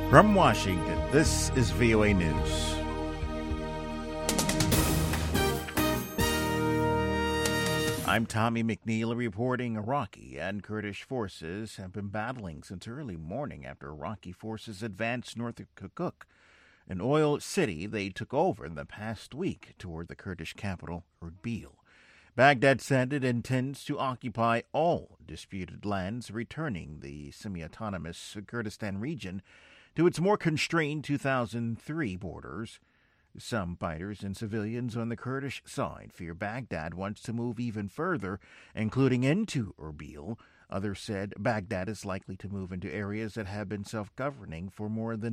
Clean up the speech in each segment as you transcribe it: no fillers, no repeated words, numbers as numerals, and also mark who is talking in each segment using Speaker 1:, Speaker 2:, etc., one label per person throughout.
Speaker 1: From Washington, this is VOA News. I'm Tommy McNeil reporting Iraqi and Kurdish forces have been battling since early morning after Iraqi forces advanced north of Kirkuk, an oil city they took over in the past week toward the Kurdish capital, Erbil. Baghdad said it intends to occupy all disputed lands, returning the semi-autonomous Kurdistan region to its more constrained 2003 borders. Some fighters and civilians on the Kurdish side fear Baghdad wants to move even further, including into Erbil. Others said Baghdad is likely to move into areas that have been self-governing for more than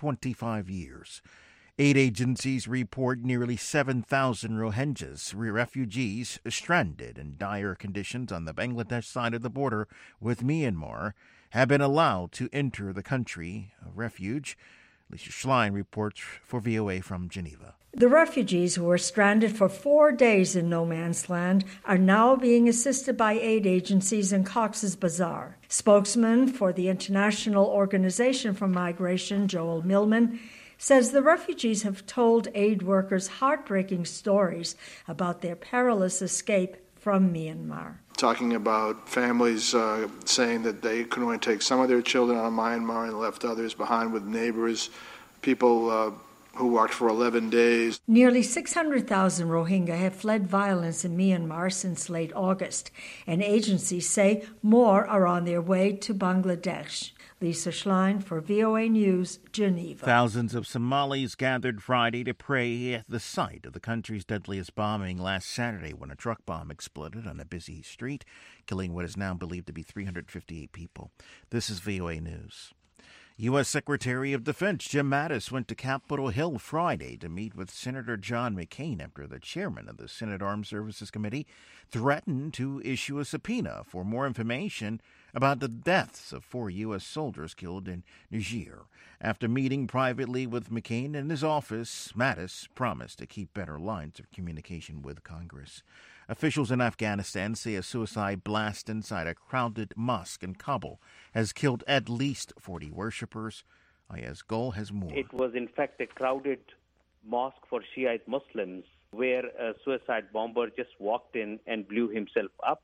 Speaker 1: 25 years. Aid agencies report nearly 7,000 Rohingyas, refugees stranded in dire conditions on the Bangladesh side of the border with Myanmar, have been allowed to enter the country of refuge. Lisa Schlein reports for VOA from Geneva.
Speaker 2: The refugees who were stranded for 4 days in no man's land are now being assisted by aid agencies in Cox's Bazar. Spokesman for the International Organization for Migration, Joel Millman, says the refugees have told aid workers heartbreaking stories about their perilous escape from Myanmar.
Speaker 3: Talking about families saying that they could only take some of their children out of Myanmar and left others behind with neighbors, people who walked for 11 days.
Speaker 2: Nearly 600,000 Rohingya have fled violence in Myanmar since late August, and agencies say more are on their way to Bangladesh. Lisa Schlein for VOA News, Geneva.
Speaker 1: Thousands of Somalis gathered Friday to pray at the site of the country's deadliest bombing last Saturday when a truck bomb exploded on a busy street, killing what is now believed to be 358 people. This is VOA News. U.S. Secretary of Defense Jim Mattis went to Capitol Hill Friday to meet with Senator John McCain after the chairman of the Senate Armed Services Committee threatened to issue a subpoena for more information about the deaths of 4 U.S. soldiers killed in Niger. After meeting privately with McCain in his office, Mattis promised to keep better lines of communication with Congress. Officials in Afghanistan say a suicide blast inside a crowded mosque in Kabul has killed at least 40 worshippers. Ayaz Gul has more.
Speaker 4: It was, in fact, a crowded mosque for Shiite Muslims where a suicide bomber just walked in and blew himself up.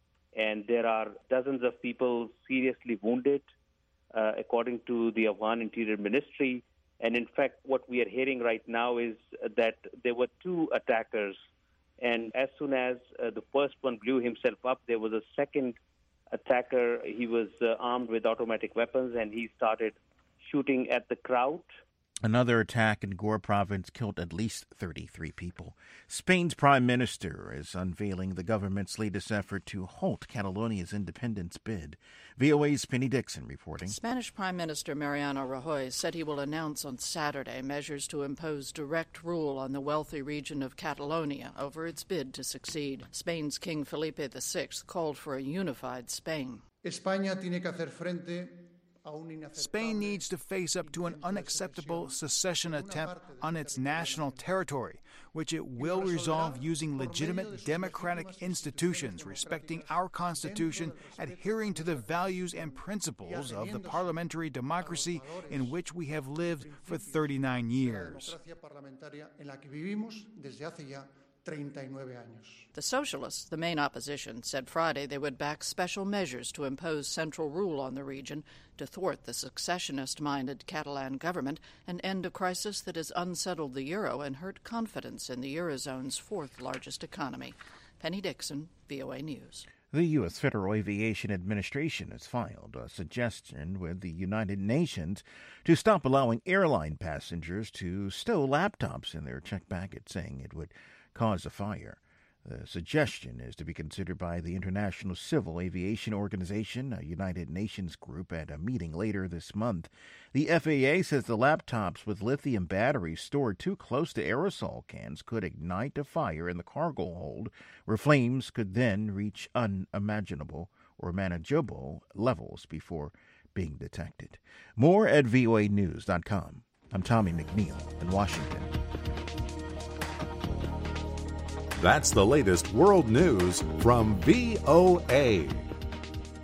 Speaker 4: And there are dozens of people seriously wounded, according to the Afghan Interior Ministry. And in fact, what we are hearing right now is that there were 2 attackers. And as soon as the first one blew himself up, there was a second attacker. He was armed with automatic weapons, and he started shooting at the crowd.
Speaker 1: Another attack in Gore province killed at least 33 people. Spain's prime minister is unveiling the government's latest effort to halt Catalonia's independence bid. VOA's Penny Dixon reporting.
Speaker 5: Spanish Prime Minister Mariano Rajoy said he will announce on Saturday measures to impose direct rule on the wealthy region of Catalonia over its bid to succeed. Spain's King Felipe VI called for a unified Spain.
Speaker 6: Spain needs to face up to an unacceptable secession attempt on its national territory, which it will resolve using legitimate democratic institutions, respecting our Constitution, adhering to the values and principles of the parliamentary democracy in which we have lived for 39 years.
Speaker 5: The Socialists, the main opposition, said Friday they would back special measures to impose central rule on the region to thwart the secessionist-minded Catalan government and end a crisis that has unsettled the euro and hurt confidence in the Eurozone's 4th largest economy. Penny Dixon, VOA News.
Speaker 1: The U.S. Federal Aviation Administration has filed a suggestion with the United Nations to stop allowing airline passengers to stow laptops in their checked baggage, saying it would cause a fire. The suggestion is to be considered by the International Civil Aviation Organization, a United Nations group, at a meeting later this month. The FAA says the laptops with lithium batteries stored too close to aerosol cans could ignite a fire in the cargo hold, where flames could then reach unimaginable or manageable levels before being detected. More at voanews.com. I'm Tommy McNeil in Washington.
Speaker 7: That's the latest world news from VOA.